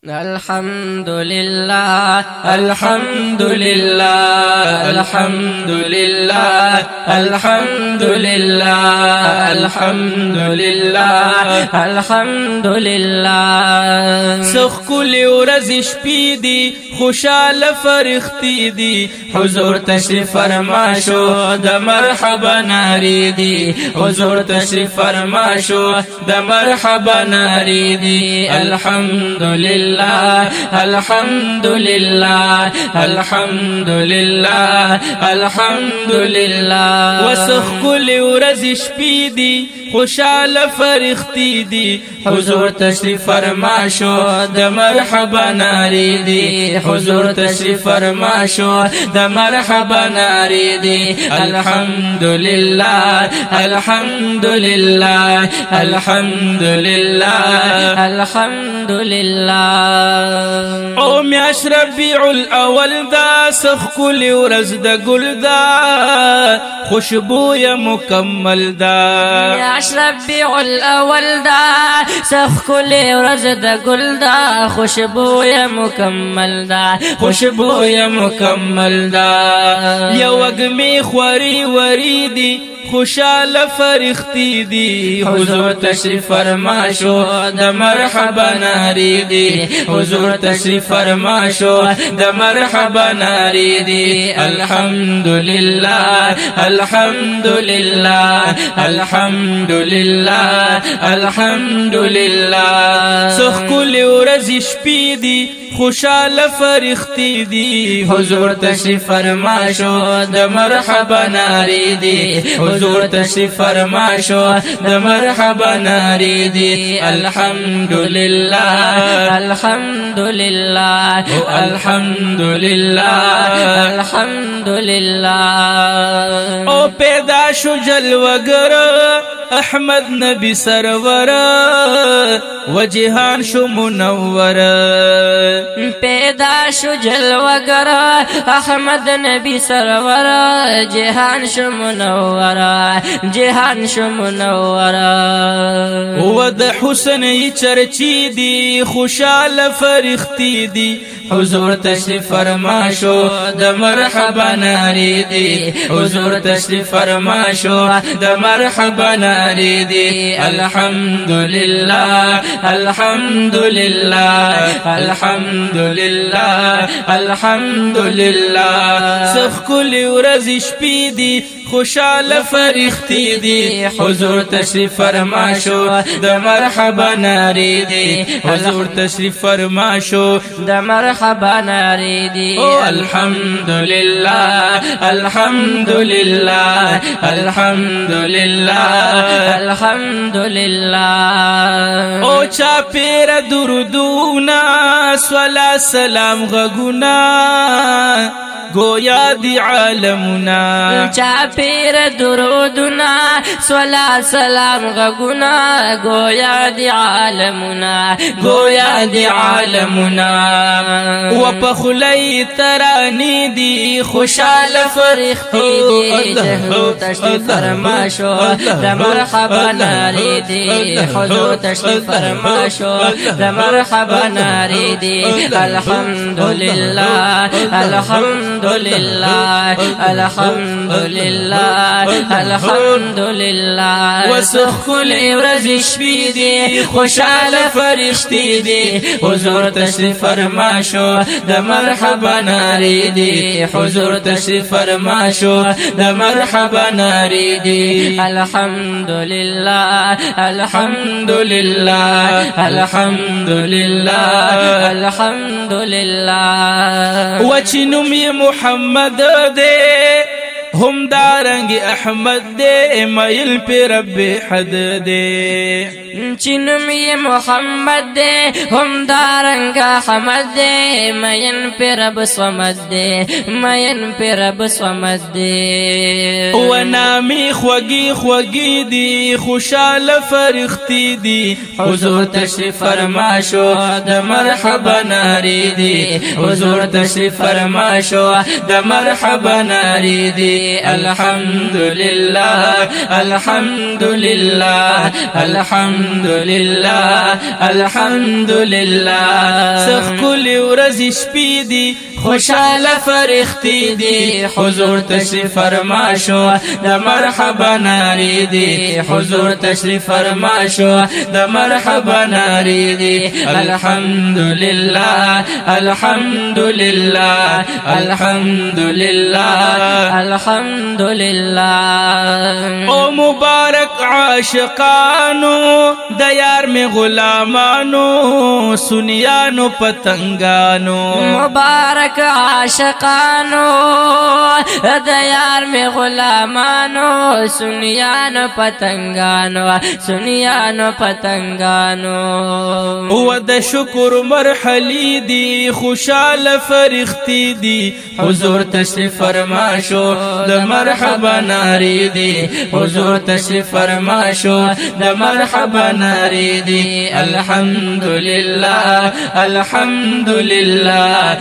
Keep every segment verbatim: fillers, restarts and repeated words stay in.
الحمد لله الحمد لله الحمد لله الحمد لله الحمد لله الحمد لله سخ کل ورځ شپې دي خوشاله فرښتې دي حضور تشریف فرما شو د مرحبا نارې دي حضور تشریف فرما شو د مرحبا نارې دي الحمد لله الحمد لله الحمد لله الحمد لله وسخ کل ورځ شپې دي خوشاله فرښتې دي حضور تشریف فرما شو د مرحبا نارې دي حضور تشریف فرما شو د مرحبا نارې دي الحمد لله الحمد لله الحمد لله الحمد لله او میاش ربیع الاول دا سخ کل ورځ د ګل دا خوشبویا مکمل دا میاش ربیع الاول دا سخ کل ورځ د ګل دا خوشبویا مکمل دا خوشبویا مکمل دا یو وګمی خوري وری دی خوشاله فرښتې دي حضور تشریف فرما شو د مرحبا نارې دي حضور تشریف فرما شو د مرحبا نارې دي الحمد لله الحمد لله الحمد لله الحمد لله سخ کل ورځ شپې دي خوشاله فرښتې دي حضور تشریف فرما شو د مرحبا نارې دي حضور تشریف فرما شو د مرحبا نارې دي الحمد لله الحمد لله الحمد لله الحمد لله او پیدا شو جلوگر احمد نبی سرور و جهان شو منور پیدا شو جلوگر احمد نبی سرور جهان شو منور جهان شو منور و د حسن چرچی دی خوشاله فرښتې دي حضور تشریف فرما شو د مرحبا نارې دي حضور تشریف فرما شو د مرحبا نارې دي الحمد لله الحمد لله الحمد لله الحمد لله سخ کل ورځ شپې دي خوشاله فرښتې دي حضور تشریف فرما شو د مرحبا نارې دي حضور تشریف فرما شو د مرحبا نارې دي الحمد لله الحمد لله الحمد لله الحمد لله او چا پیر درودونا صلا سلام غگونا گویا دی عالمنا چا پیر درودنا صلا سلام غگنا گویا دی عالمنا گویا دی عالمنا و پخلی ترانی دی خوشال فرښتې دي حضور تشریف فرما شو د مرحبا نارې دي حضور تشریف فرما شو د مرحبا نارې دي الحمد لله الحمد الحمد لله الحمد لله الحمد لله وسخ کل ورځ شپې دي خوشاله فرښتې دي حضور تشریف فرما شو د مرحبا نارې دي حضور تشریف فرما شو د مرحبا نارې دي الحمد لله الحمد لله الحمد لله الحمد لله وچنم محمد دے هم دارنگ احمد دے مائل پہ رب حد دے چنم یہ محمد دے هم دارنگ احمد دے مین پہ رب صمد دے مین پہ رب صمد دے و نامی خوگی خوگی دی خوشال فرښتې دی حضور تشریف فرما شو د مرحبا نارې دی حضور تشریف فرما شو د مرحبا نارې دی دی الحمدلله الحمدلله الحمدلله الحمدلله سخکل ورځ شپې دي خوشاله فرښتې دي حضور تشریف فرما شو د مرحبا ناری دي حضور تشریف فرما شو د مرحبا ناری دي الحمدلله الحمدلله الحمدلله الحمدلله او مبارک عاشقانو د یار می غلامانو سنیانو پتنگانو مبارک عاشقانو د یار می غلامانو سنیانو پتنگانو سنیانو پتنگانو او د شکر مرحلی دی خوشاله فرښتې دي حضور تشریف فرما شو د مرحبا ناری دی حضور تشریف فرما شو د مرحبا ناری دی الحمدلله الحمدلله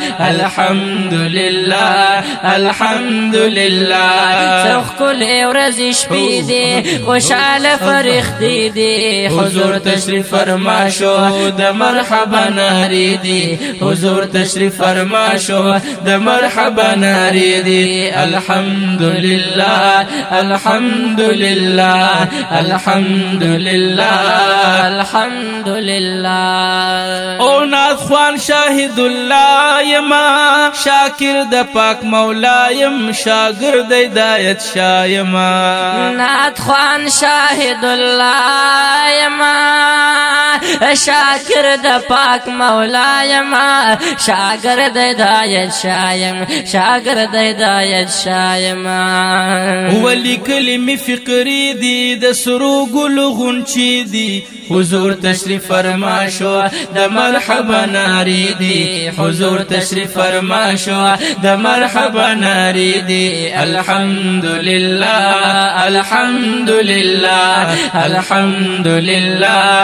الحمدلله الحمدلله سخکل ورځ شپې دي خوشاله فرښتې دي حضور تشریف فرما شو د مرحبا ناری دی حضور تشریف فرما شو د مرحبا ناری دی الحمدلله الحمدلله الحمدلله الحمدلله او ناز خوان شاهد الله یما شاکر د پاک مولا یم شاگرد ہدایت شاه یما ناز خوان شاهد الله یما شاکر د پاک مولا یما شاگرد ہدایت شاه یم شاگرد ہدایت شاه یما ولی کلمی فقری دی د سرو گل غنچی دی حضور تشریف فرما شو د مرحبا ناری دی حضور تشریف فرما شو د مرحبا ناری دی الحمدلله الحمدلله الحمدلله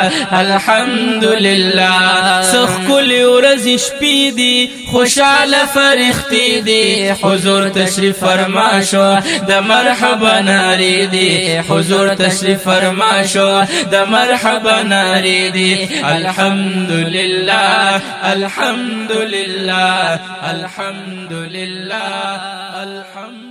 الحمدلله سخکل ورځ شپې دي خوشاله فرښتې دي حضور تشریف فرما شو د مرحبا ناری دی حضور تشریف فرما شو د مرحبا ناری دی الحمدلله الحمدلله الحمدلله الحمد